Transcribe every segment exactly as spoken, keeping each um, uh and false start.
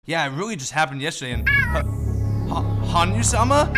Yeah, it really just happened yesterday in uh, Hanyu-sama?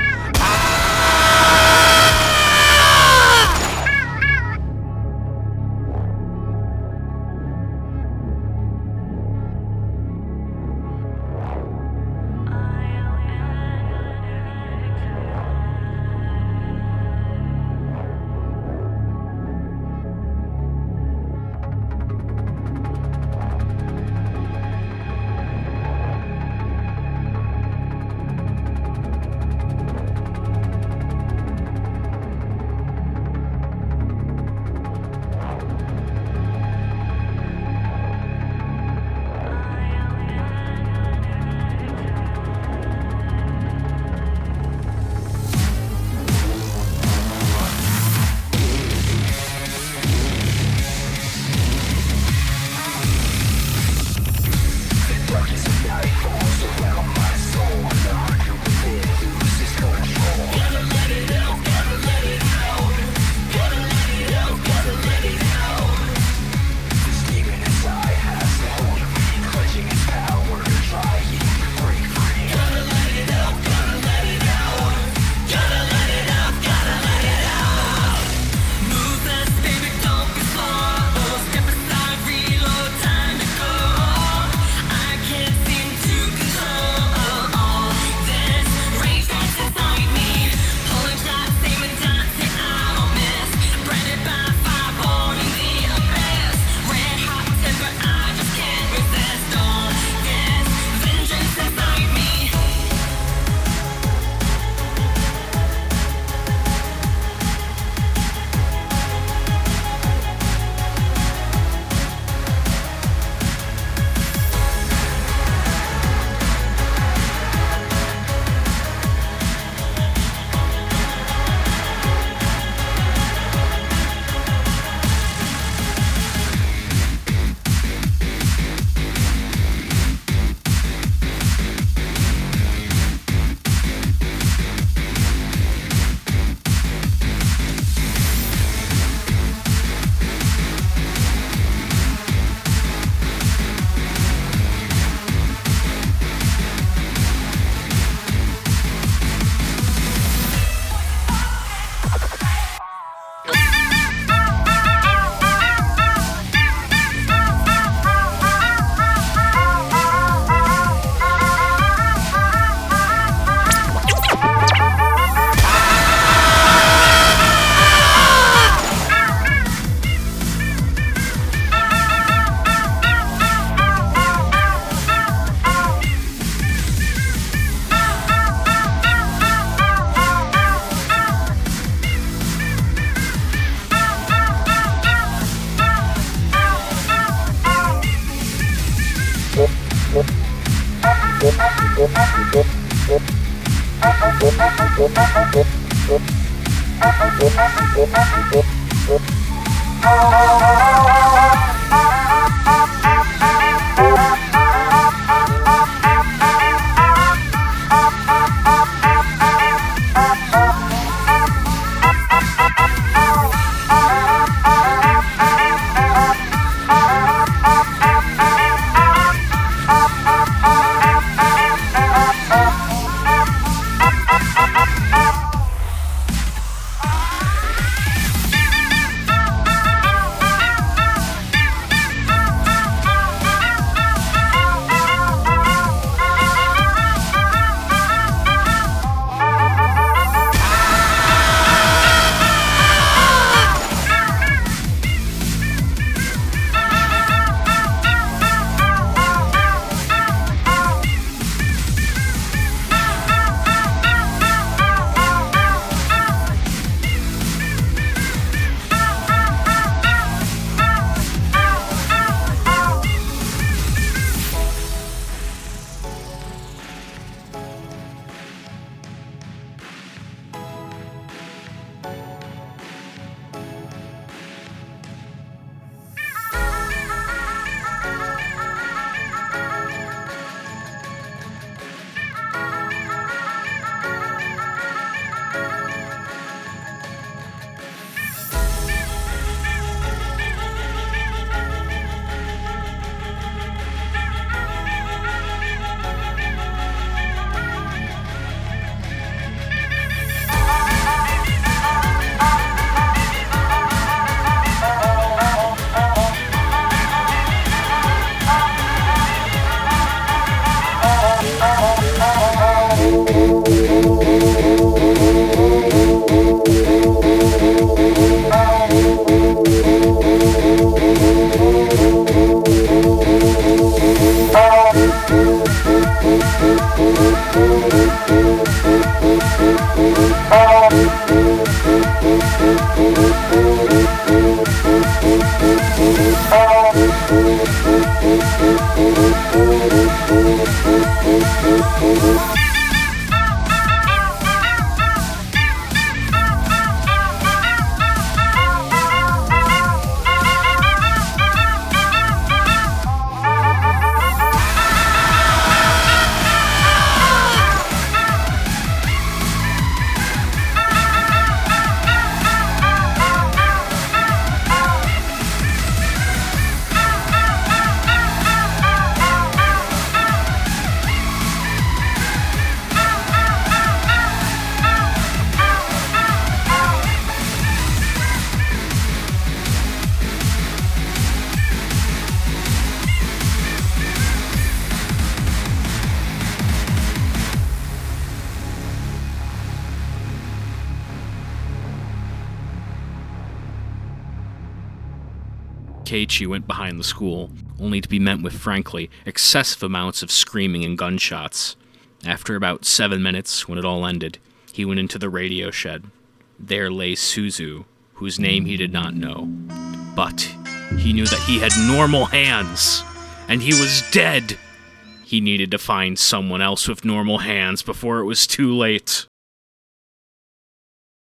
Takeichi went behind the school, only to be met with, frankly, excessive amounts of screaming and gunshots. After about seven minutes, when it all ended, he went into the radio shed. There lay Suzu, whose name he did not know. But he knew that he had normal hands, and he was dead. He needed to find someone else with normal hands before it was too late.